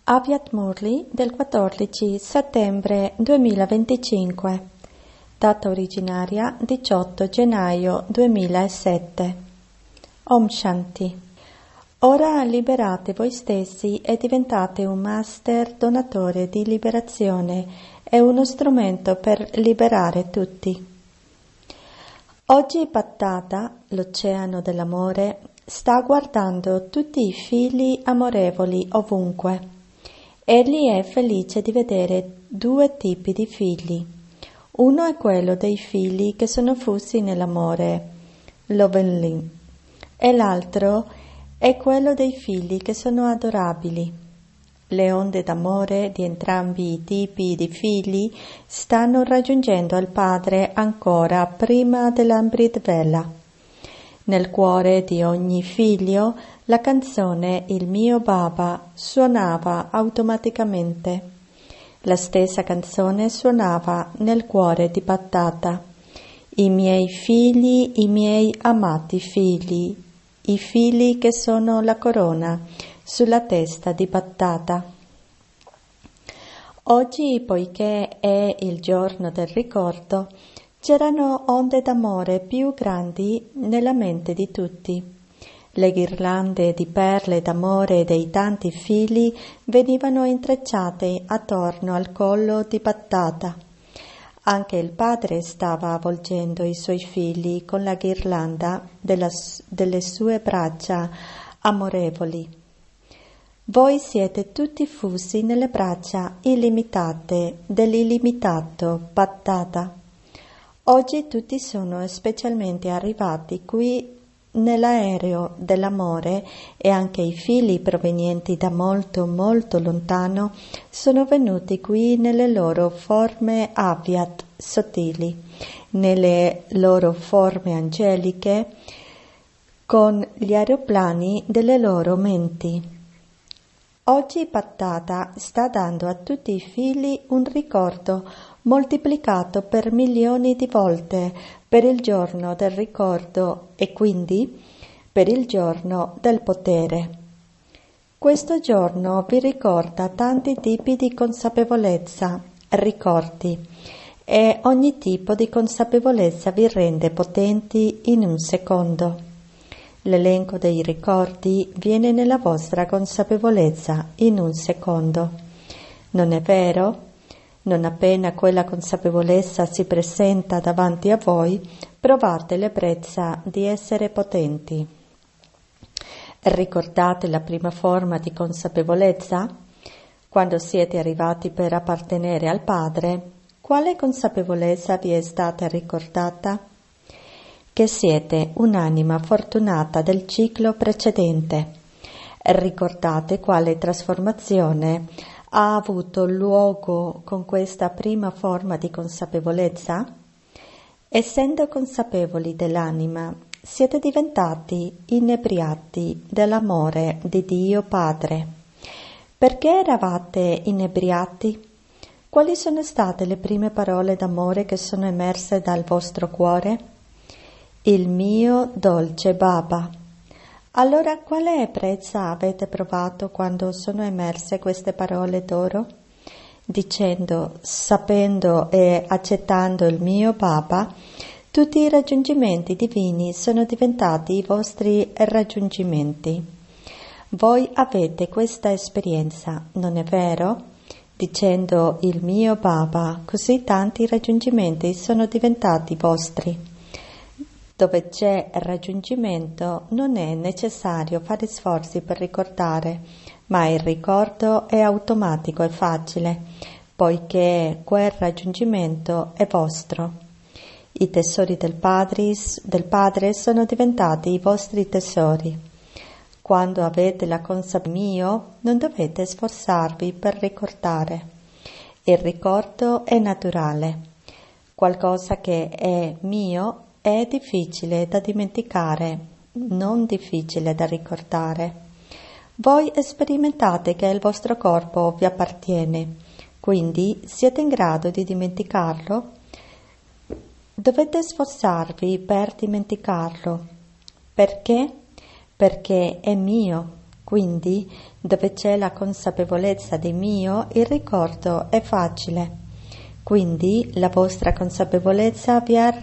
Aviat Murli del 14 settembre 2025, data originaria 18 gennaio 2007. Om Shanti. Ora liberate voi stessi e diventate un master donatore di liberazione e uno strumento per liberare tutti. Oggi Pattata, l'oceano dell'amore, sta guardando tutti i figli amorevoli ovunque. Egli è felice di vedere due tipi di figli. Uno è quello dei figli che sono fusi nell'amore, Lovenlin, e l'altro è quello dei figli che sono adorabili. Le onde d'amore di entrambi i tipi di figli stanno raggiungendo il padre ancora prima dell'Amrit Vela. Nel cuore di ogni figlio la canzone Il mio Baba suonava automaticamente. La stessa canzone suonava nel cuore di Pattata. I miei amati figli, i figli che sono la corona sulla testa di Pattata. Oggi, poiché è il giorno del ricordo, c'erano onde d'amore più grandi nella mente di tutti. Le ghirlande di perle d'amore dei tanti figli venivano intrecciate attorno al collo di Pattata. Anche il padre stava avvolgendo i suoi figli con la ghirlanda delle sue braccia amorevoli. Voi siete tutti fusi nelle braccia illimitate dell'illimitato Pattata. Oggi tutti sono specialmente arrivati qui nell'aereo dell'amore e anche i figli provenienti da molto molto lontano sono venuti qui nelle loro forme Aviat sottili, nelle loro forme angeliche, con gli aeroplani delle loro menti. Oggi Pattata sta dando a tutti i figli un ricordo moltiplicato per milioni di volte per il giorno del ricordo e quindi per il giorno del potere. Questo giorno vi ricorda tanti tipi di consapevolezza, ricordi, e ogni tipo di consapevolezza vi rende potenti in un secondo. L'elenco dei ricordi viene nella vostra consapevolezza in un secondo. Non è vero? Non appena quella consapevolezza si presenta davanti a voi, provate l'ebbrezza di essere potenti. Ricordate la prima forma di consapevolezza? Quando siete arrivati per appartenere al Padre, quale consapevolezza vi è stata ricordata? Che siete un'anima fortunata del ciclo precedente. Ricordate quale trasformazione ha avuto luogo con questa prima forma di consapevolezza? Essendo consapevoli dell'anima, siete diventati inebriati dell'amore di Dio Padre. Perché eravate inebriati? Quali sono state le prime parole d'amore che sono emerse dal vostro cuore? Il mio dolce Baba. Allora quale ebbrezza avete provato quando sono emerse queste parole d'oro? Dicendo, sapendo e accettando il mio Baba, tutti i raggiungimenti divini sono diventati i vostri raggiungimenti. Voi avete questa esperienza, non è vero? Dicendo il mio Baba, così tanti raggiungimenti sono diventati vostri. Dove c'è raggiungimento non è necessario fare sforzi per ricordare, ma il ricordo è automatico e facile, poiché quel raggiungimento è vostro. I tesori del Padre sono diventati i vostri tesori. Quando avete la consapevolezza mio, non dovete sforzarvi per ricordare. Il ricordo è naturale. Qualcosa che è mio è difficile da dimenticare, non difficile da ricordare. Voi sperimentate che il vostro corpo vi appartiene, quindi siete in grado di dimenticarlo? Dovete sforzarvi per dimenticarlo. Perché? Perché è mio. Quindi, dove c'è la consapevolezza di mio, il ricordo è facile. Quindi, la vostra consapevolezza vi ha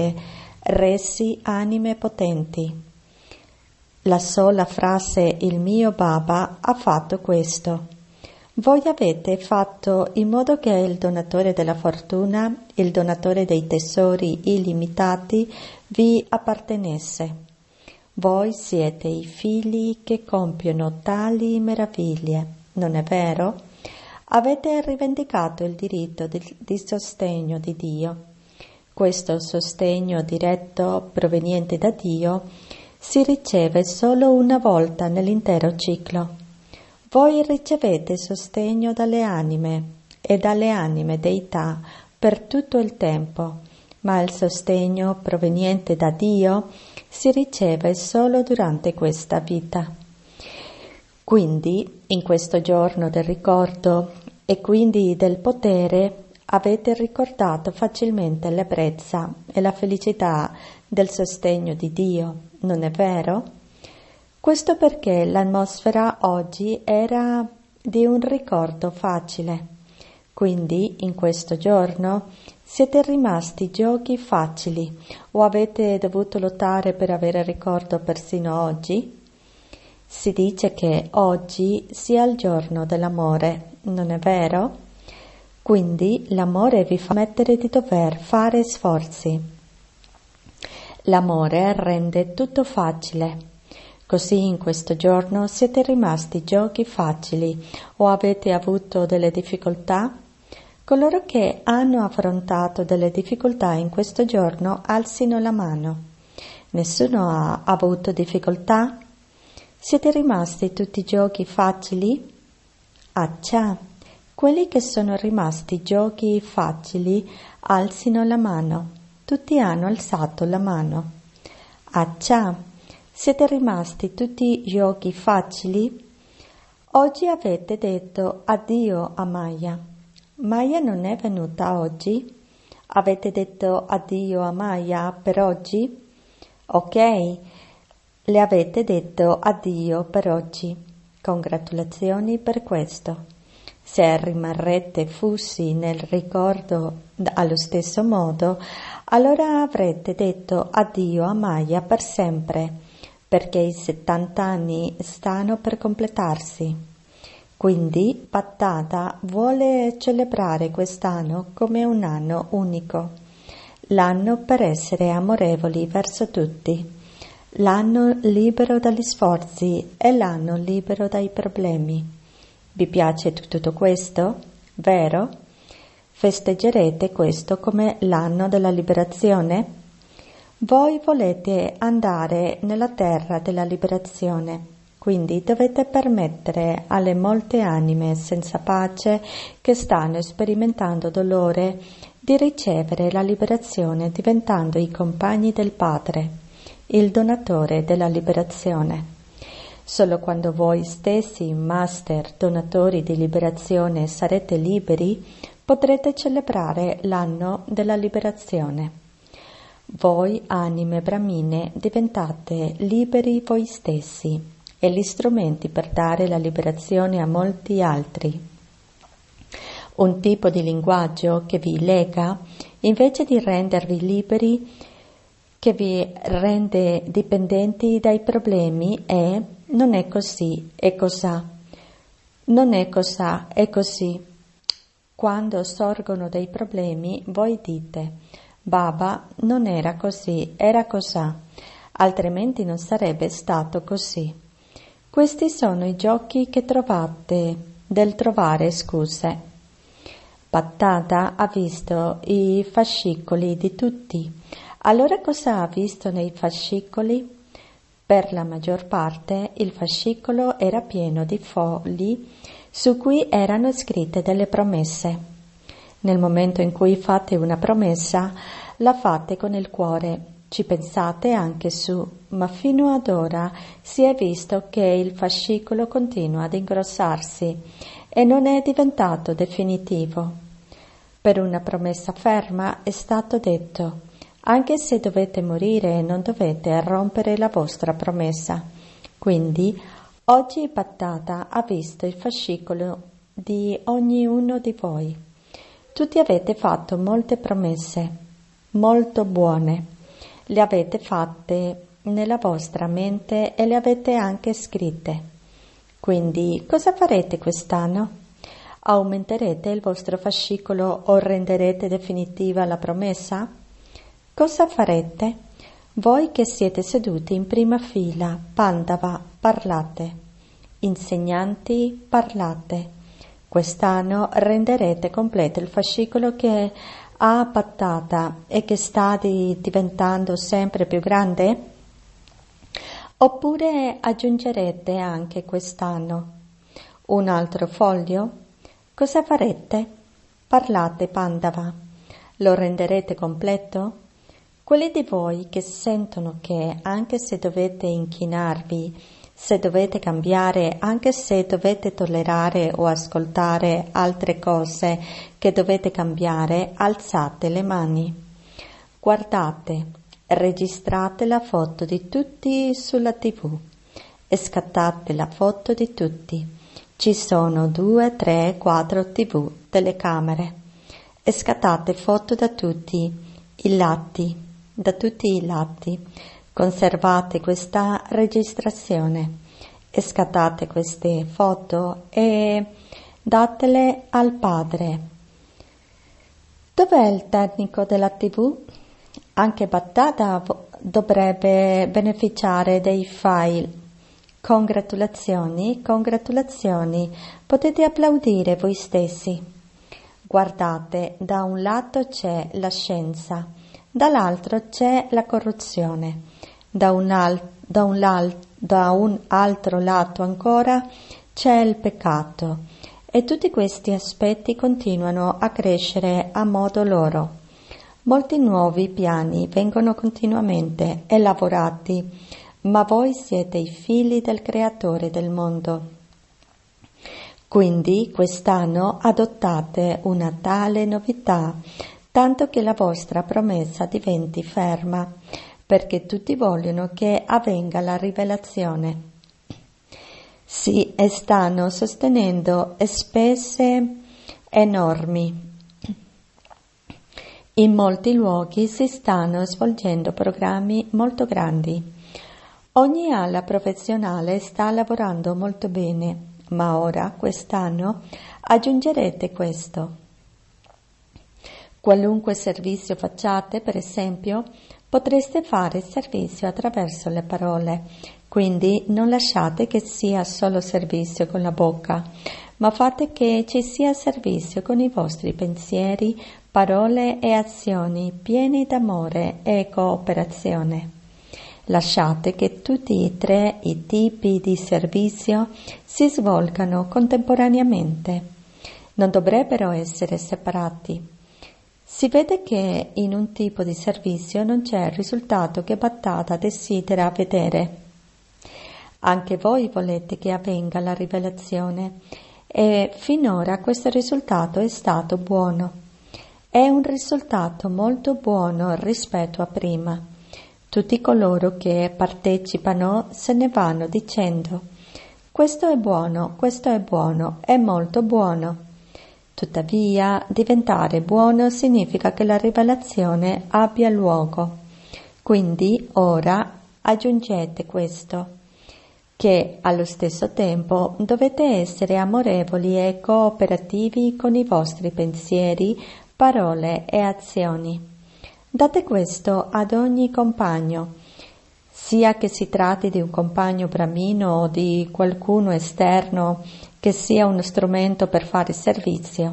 resi anime potenti. La sola frase "il mio Baba" ha fatto questo. Voi avete fatto in modo che il donatore della fortuna, il donatore dei tesori illimitati, vi appartenesse. Voi siete i figli che compiono tali meraviglie, non è vero? Avete rivendicato il diritto di sostegno di Dio. Questo sostegno diretto proveniente da Dio si riceve solo una volta nell'intero ciclo. Voi ricevete sostegno dalle anime e dalle anime deità per tutto il tempo, ma il sostegno proveniente da Dio si riceve solo durante questa vita. Quindi, in questo giorno del ricordo e quindi del potere, avete ricordato facilmente l'ebbrezza e la felicità del sostegno di Dio, non è vero? Questo perché l'atmosfera oggi era di un ricordo facile. Quindi, in questo giorno, siete rimasti giochi facili o avete dovuto lottare per avere ricordo persino oggi? Si dice che oggi sia il giorno dell'amore, non è vero? Quindi l'amore vi fa mettere di dover fare sforzi. L'amore rende tutto facile. Così in questo giorno siete rimasti giochi facili o avete avuto delle difficoltà? Coloro che hanno affrontato delle difficoltà in questo giorno alzino la mano. Nessuno ha avuto difficoltà? Siete rimasti tutti giochi facili? Accia, quelli che sono rimasti giochi facili alzino la mano. Tutti hanno alzato la mano. Accia, siete rimasti tutti giochi facili? Oggi avete detto addio a Maya. Maya non è venuta oggi? Avete detto addio a Maya per oggi? Ok. Le avete detto addio per oggi. Congratulazioni per questo. Se rimarrete fussi nel ricordo allo stesso modo, allora avrete detto addio a Maya per sempre, perché i 70 anni stanno per completarsi. Quindi Pattata vuole celebrare quest'anno come un anno unico, l'anno per essere amorevoli verso tutti. L'anno libero dagli sforzi e l'anno libero dai problemi. Vi piace tutto questo? Vero? Festeggerete questo come l'anno della liberazione? Voi volete andare nella terra della liberazione, quindi dovete permettere alle molte anime senza pace che stanno sperimentando dolore di ricevere la liberazione diventando i compagni del Padre, il donatore della liberazione. Solo quando voi stessi, master, donatori di liberazione, sarete liberi, potrete celebrare l'anno della liberazione. Voi, anime brahmine, diventate liberi voi stessi e gli strumenti per dare la liberazione a molti altri. Un tipo di linguaggio che vi lega, invece di rendervi liberi, che vi rende dipendenti dai problemi è non è così, è cosà. Non è cosà, è così. Quando sorgono dei problemi, voi dite Baba, non era così, era cosà, altrimenti non sarebbe stato così. Questi sono i giochi che trovate del trovare scuse. Pattata ha visto i fascicoli di tutti. Allora cosa ha visto nei fascicoli? Per la maggior parte il fascicolo era pieno di fogli su cui erano scritte delle promesse. Nel momento in cui fate una promessa, la fate con il cuore, ci pensate anche su, ma fino ad ora si è visto che il fascicolo continua ad ingrossarsi e non è diventato definitivo. Per una promessa ferma è stato detto anche se dovete morire non dovete rompere la vostra promessa. Quindi Oggi Bhattata ha visto il fascicolo di ognuno di voi. Tutti avete fatto molte promesse, molto buone. Le avete fatte nella vostra mente e le avete anche scritte. Quindi cosa farete quest'anno? Aumenterete il vostro fascicolo o renderete definitiva la promessa? Cosa farete? Voi che siete seduti in prima fila, Pandava, parlate. Insegnanti, parlate. Quest'anno renderete completo il fascicolo che ha Bhattata e che sta diventando sempre più grande? Oppure aggiungerete anche quest'anno un altro foglio? Cosa farete? Parlate, Pandava. Lo renderete completo? Quelli di voi che sentono che anche se dovete inchinarvi, se dovete cambiare, anche se dovete tollerare o ascoltare altre cose che dovete cambiare, alzate le mani. Guardate, registrate la foto di tutti sulla TV e scattate la foto di tutti. Ci sono 2, 3, 4 TV, telecamere. E scattate foto da tutti i lati, Conservate questa registrazione e scattate queste foto e datele al padre. Dov'è il tecnico della TV? Anche Bhattata dovrebbe beneficiare dei file. Congratulazioni, potete applaudire voi stessi. Guardate, da un lato c'è la scienza, dall'altro c'è la corruzione, da un altro lato ancora c'è il peccato, e tutti questi aspetti continuano a crescere a modo loro. Molti nuovi piani vengono continuamente elaborati, ma voi siete i figli del Creatore del mondo. Quindi quest'anno adottate una tale novità, tanto che la vostra promessa diventi ferma, perché tutti vogliono che avvenga la rivelazione. Sì, e stanno sostenendo spese enormi. In molti luoghi si stanno svolgendo programmi molto grandi. Ogni ala professionale sta lavorando molto bene, ma ora, quest'anno, aggiungerete questo. Qualunque servizio facciate, per esempio, potreste fare servizio attraverso le parole, quindi non lasciate che sia solo servizio con la bocca, ma fate che ci sia servizio con i vostri pensieri, parole e azioni pieni d'amore e cooperazione. Lasciate che tutti e 3 i tipi di servizio si svolgano contemporaneamente. Non dovrebbero essere separati. Si vede che in un tipo di servizio non c'è il risultato che Bhattata desidera vedere. Anche voi volete che avvenga la rivelazione e finora questo risultato è stato buono. È un risultato molto buono rispetto a prima. Tutti coloro che partecipano se ne vanno dicendo: questo è buono, è molto buono. Tuttavia, diventare buono significa che la rivelazione abbia luogo. Quindi ora aggiungete questo, che allo stesso tempo dovete essere amorevoli e cooperativi con i vostri pensieri, parole e azioni. Date questo ad ogni compagno, sia che si tratti di un compagno brahmino o di qualcuno esterno che sia uno strumento per fare servizio.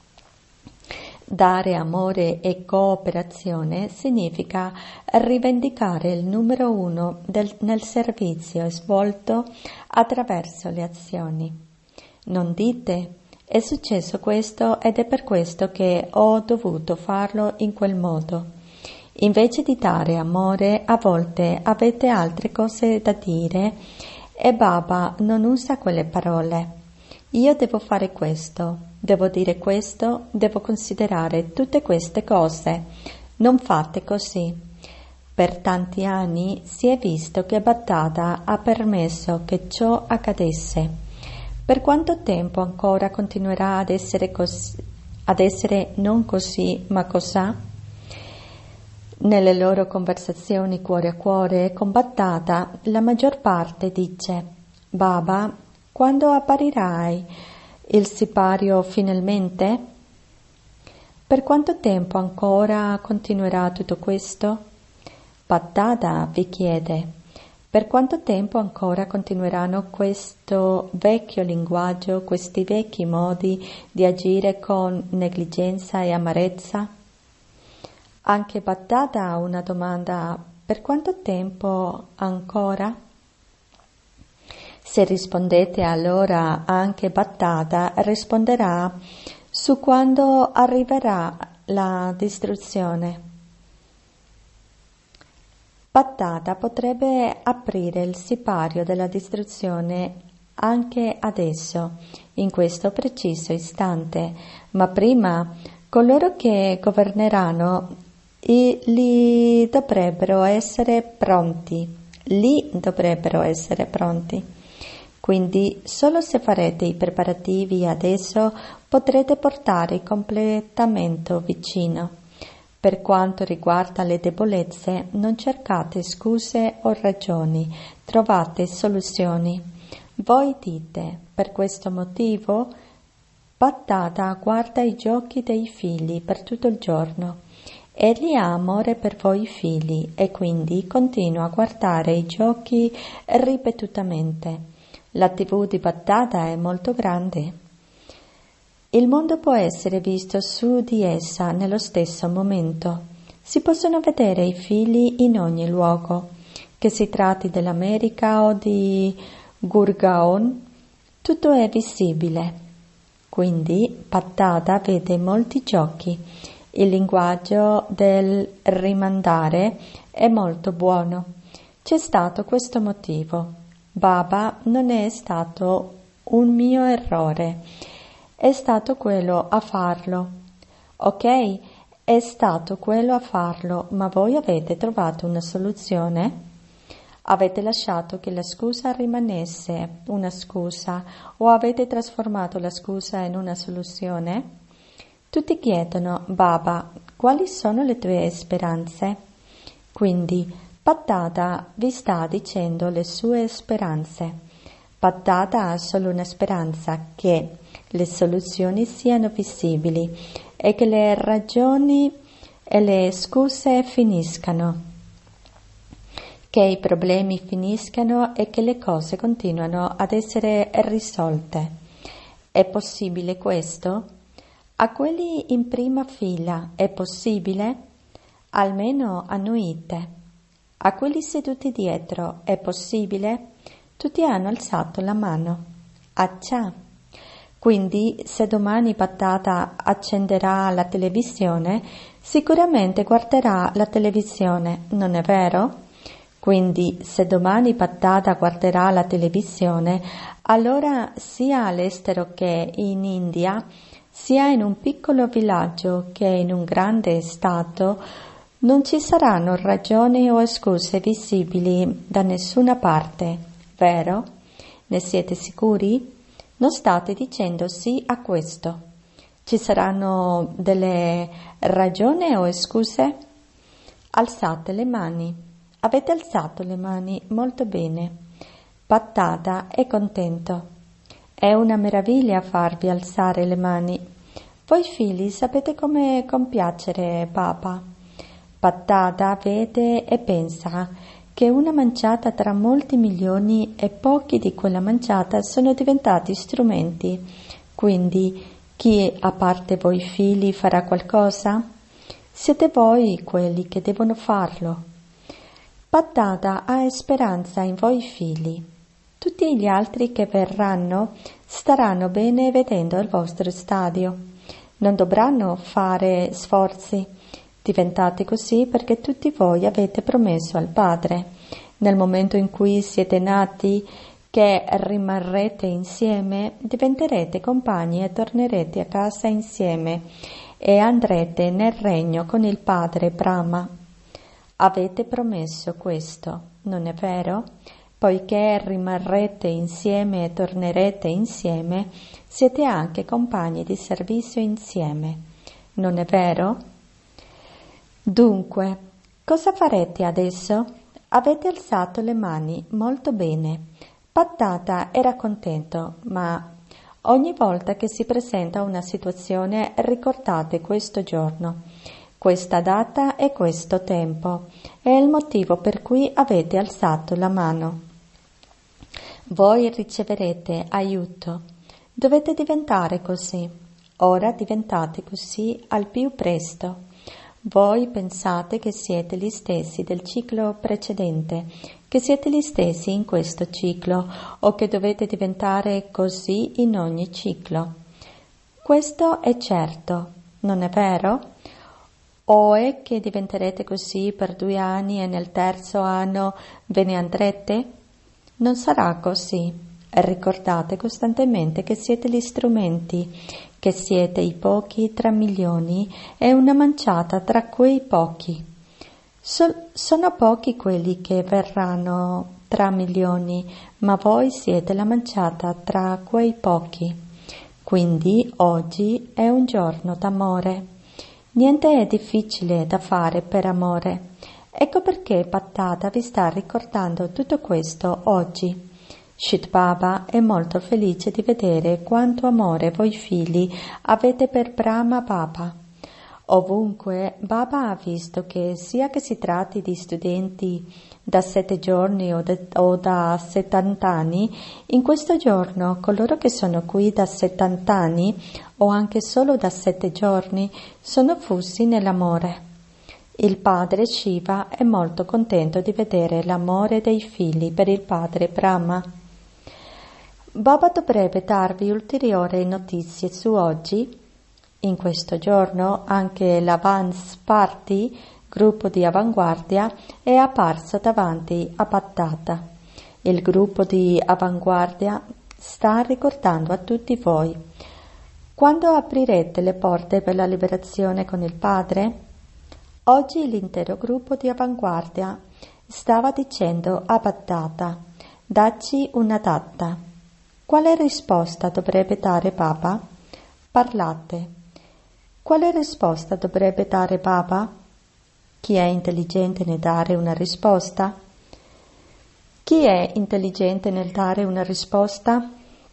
Dare amore e cooperazione significa rivendicare il numero 1 nel servizio svolto attraverso le azioni. Non dite: è successo questo ed è per questo che ho dovuto farlo in quel modo. Invece di dare amore, a volte avete altre cose da dire e Baba non usa quelle parole. Io devo fare questo, devo dire questo, devo considerare tutte queste cose. Non fate così. Per tanti anni si è visto che Bhattacharya ha permesso che ciò accadesse. Per quanto tempo ancora continuerà ad essere non così, ma cos'ha? Nelle loro conversazioni cuore a cuore con Bhattacharya, la maggior parte dice: Baba, quando apparirai il sipario finalmente? Per quanto tempo ancora continuerà tutto questo? Bhattacharya vi chiede: per quanto tempo ancora continueranno questo vecchio linguaggio, questi vecchi modi di agire con negligenza e amarezza? Anche Bhattacharya ha una domanda: per quanto tempo ancora? Se rispondete allora, anche Bhattacharya risponderà su quando arriverà la distruzione. Bhattacharya potrebbe aprire il sipario della distruzione anche adesso, in questo preciso istante, ma prima coloro che governeranno lì dovrebbero essere pronti. Quindi solo se farete i preparativi adesso potrete portare il completamento vicino. Per quanto riguarda le debolezze, non cercate scuse o ragioni, trovate soluzioni. Voi dite: per questo motivo Bhattacharya guarda i giochi dei figli per tutto il giorno. Egli ha amore per voi figli e quindi continua a guardare i giochi ripetutamente. La TV di Bhattacharya è molto grande. Il mondo può essere visto su di essa nello stesso momento. Si possono vedere i figli in ogni luogo, che si tratti dell'America o di Gurgaon, tutto è visibile. Quindi Bhattacharya vede molti giochi. Il linguaggio del rimandare è molto buono. C'è stato questo motivo. Baba, non è stato un mio errore. È stato quello a farlo. Ok, è stato quello a farlo, ma voi avete trovato una soluzione? Avete lasciato che la scusa rimanesse una scusa o avete trasformato la scusa in una soluzione? Tutti chiedono: Baba, quali sono le tue speranze? Quindi Bhattacharya vi sta dicendo le sue speranze. Bhattacharya ha solo una speranza: che le soluzioni siano visibili e che le ragioni e le scuse finiscano, che i problemi finiscano e che le cose continuano ad essere risolte. È possibile questo? A quelli in prima fila è possibile? Almeno annuite. A quelli seduti dietro è possibile? Tutti hanno alzato la mano. Accia. Quindi se domani Bhattacharya accenderà la televisione, sicuramente guarderà la televisione, non è vero? Quindi se domani Bhattacharya guarderà la televisione, allora sia all'estero che in India, sia in un piccolo villaggio che in un grande stato, non ci saranno ragioni o scuse visibili da nessuna parte, vero? Ne siete sicuri? Non state dicendo sì a questo. Ci saranno delle ragioni o scuse? Alzate le mani. Avete alzato le mani molto bene. Bhattacharya è contento. È una meraviglia farvi alzare le mani. Voi figli sapete come compiacere Papa. Bhattacharya vede e pensa che una manciata tra molti milioni e pochi di quella manciata sono diventati strumenti. Quindi chi, a parte voi figli, farà qualcosa? Siete voi quelli che devono farlo. Bhattacharya ha speranza in voi figli. Tutti gli altri che verranno staranno bene vedendo il vostro stadio. Non dovranno fare sforzi. Diventate così perché tutti voi avete promesso al Padre, nel momento in cui siete nati, che rimarrete insieme, diventerete compagni e tornerete a casa insieme e andrete nel regno con il Padre Brahma. Avete promesso questo, non è vero? Poiché rimarrete insieme e tornerete insieme, siete anche compagni di servizio insieme, non è vero? Dunque, cosa farete adesso? Avete alzato le mani, molto bene. Patata era contento, ma ogni volta che si presenta una situazione ricordate questo giorno, questa data e questo tempo. È il motivo per cui avete alzato la mano. Voi riceverete aiuto. Dovete diventare così. Ora diventate così al più presto. Voi pensate che siete gli stessi del ciclo precedente, che siete gli stessi in questo ciclo o che dovete diventare così in ogni ciclo. Questo è certo, non è vero? O è che diventerete così per 2 anni e nel terzo anno ve ne andrete? Non sarà così. Ricordate costantemente che siete gli strumenti, che siete i pochi tra milioni e una manciata tra quei pochi. Sono pochi quelli che verranno tra milioni, ma voi siete la manciata tra quei pochi. Quindi oggi è un giorno d'amore. Niente è difficile da fare per amore. Ecco perché Patata vi sta ricordando tutto questo oggi. Shit Baba è molto felice di vedere quanto amore voi figli avete per Brahma Baba. Ovunque Baba ha visto che sia che si tratti di studenti da 7 giorni o da 70 anni, in questo giorno coloro che sono qui da 70 anni o anche solo da 7 giorni sono fusi nell'amore. Il padre Shiva è molto contento di vedere l'amore dei figli per il padre Brahma. Baba dovrebbe darvi ulteriori notizie su oggi. In questo giorno anche l'Avance Party, gruppo di avanguardia, è apparso davanti a Patata. Il gruppo di avanguardia sta ricordando a tutti voi. Quando aprirete le porte per la liberazione con il padre? Oggi l'intero gruppo di avanguardia stava dicendo a Patata: dacci una data. Quale risposta dovrebbe dare Baba? Parlate. Quale risposta dovrebbe dare Baba? Chi è intelligente nel dare una risposta? Chi è intelligente nel dare una risposta?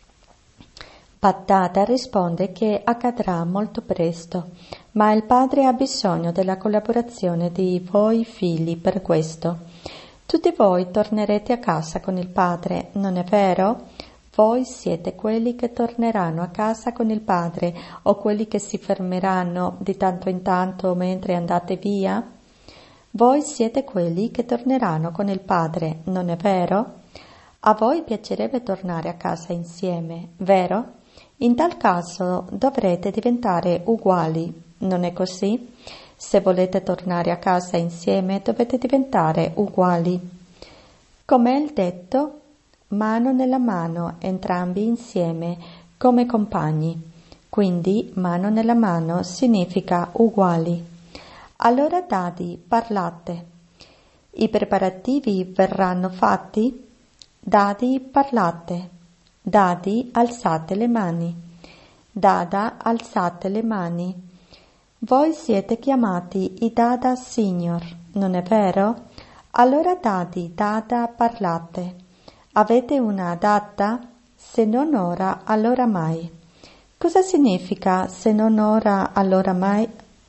Patata risponde che accadrà molto presto, ma il padre ha bisogno della collaborazione di voi figli per questo. Tutti voi tornerete a casa con il padre, non è vero? Voi siete quelli che torneranno a casa con il padre o quelli che si fermeranno di tanto in tanto mentre andate via? Voi siete quelli che torneranno con il padre, non è vero? A voi piacerebbe tornare a casa insieme, vero? In tal caso dovrete diventare uguali, non è così? Se volete tornare a casa insieme dovete diventare uguali. Com'è il detto? Mano nella mano, entrambi insieme, come compagni. Quindi mano nella mano significa uguali. Allora Dadi, parlate. I preparativi verranno fatti? Dadi, parlate. Dadi, alzate le mani. Dada, alzate le mani. Voi siete chiamati i Dada Signor, non è vero? Allora Dadi, Dada, parlate. Avete una data? Se non ora, allora mai. Cosa significa se non ora, allora mai?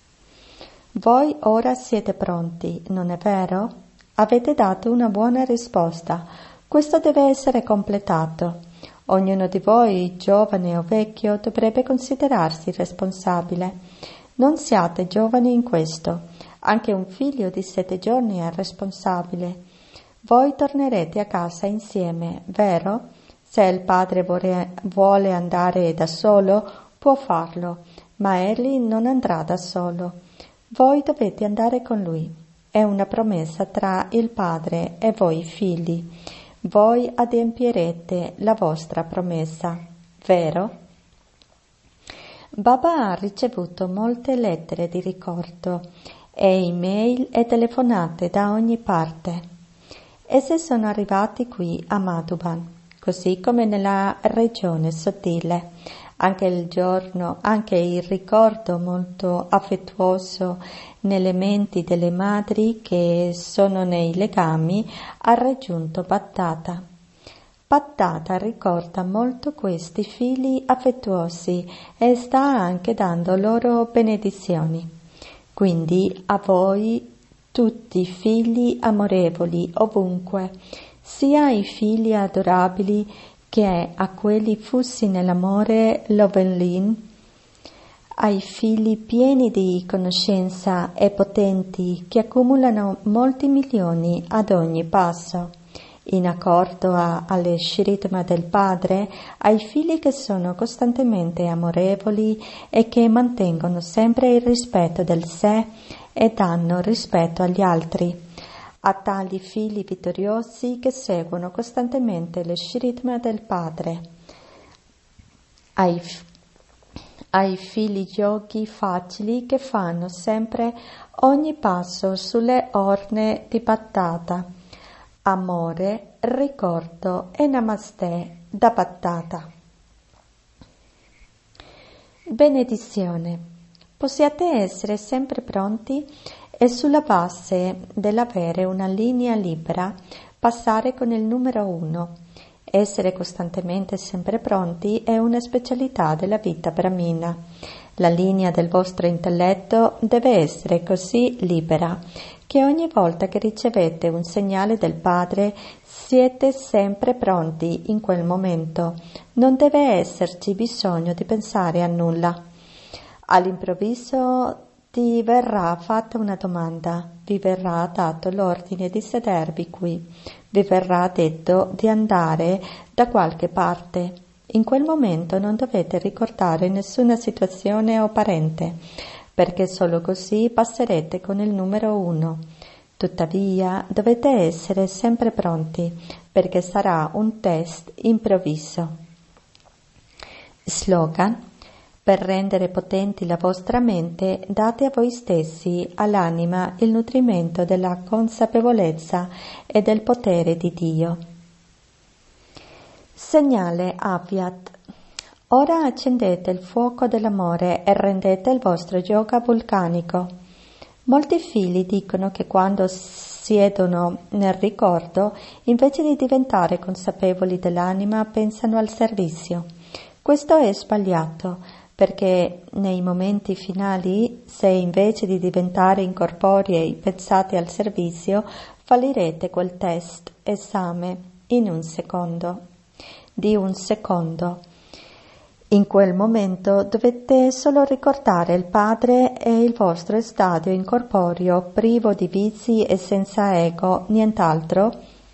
Voi ora siete pronti, non è vero? Avete dato una buona risposta. Questo deve essere completato. Ognuno di voi, giovane o vecchio, dovrebbe considerarsi responsabile. Non siate giovani in questo. Anche un figlio di 7 giorni è responsabile. Voi tornerete a casa insieme, vero? Se il padre vuole andare da solo, può farlo, ma egli non andrà da solo. Voi dovete andare con lui. È una promessa tra il padre e voi figli. Voi adempierete la vostra promessa, vero? Baba ha ricevuto molte lettere di ricordo e email e telefonate da ogni parte. Essi sono arrivati qui a Madhuban, così come nella regione sottile. Anche il ricordo molto affettuoso nelle menti delle madri che sono nei legami ha raggiunto Bhattata. Bhattata ricorda molto questi figli affettuosi e sta anche dando loro benedizioni. Quindi a voi tutti figli amorevoli ovunque, sia ai figli adorabili che a quelli fussi nell'amore Lovenlin, ai figli pieni di conoscenza e potenti che accumulano molti milioni ad ogni passo, in accordo alle Shritma del Padre, ai figli che sono costantemente amorevoli e che mantengono sempre il rispetto del sé e danno rispetto agli altri, a tali figli vittoriosi che seguono costantemente le Shritma del Padre, ai figli yogi facili che fanno sempre ogni passo sulle orme di Bhattata. Amore, ricordo e namaste da Bhattata. Benedizione. Possiate essere sempre pronti e sulla base dell'avere una linea libera passare con il numero 1. Essere costantemente sempre pronti è una specialità della vita brahmina. La linea del vostro intelletto deve essere così libera che ogni volta che ricevete un segnale del Padre siete sempre pronti in quel momento. Non deve esserci bisogno di pensare a nulla. All'improvviso ti verrà fatta una domanda, vi verrà dato l'ordine di sedervi qui, vi verrà detto di andare da qualche parte. In quel momento non dovete ricordare nessuna situazione o parente, perché solo così passerete con il numero 1. Tuttavia dovete essere sempre pronti, perché sarà un test improvviso. Slogan: per rendere potenti la vostra mente, date a voi stessi, all'anima, il nutrimento della consapevolezza e del potere di Dio. Segnale Avyat. Ora accendete il fuoco dell'amore e rendete il vostro yoga vulcanico. Molti figli dicono che quando siedono nel ricordo, invece di diventare consapevoli dell'anima, pensano al servizio. Questo è sbagliato, perché nei momenti finali, se invece di diventare incorporei pensate al servizio, fallirete quel test, esame, in un secondo. In quel momento dovete solo ricordare il Padre e il vostro stadio incorporeo, privo di vizi e senza ego, nient'altro.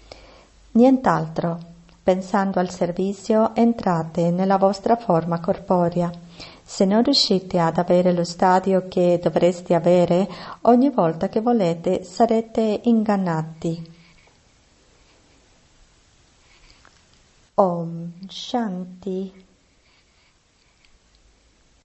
Pensando al servizio, entrate nella vostra forma corporea. Se non riuscite ad avere lo stadio che dovreste avere, ogni volta che volete sarete ingannati. Om Shanti.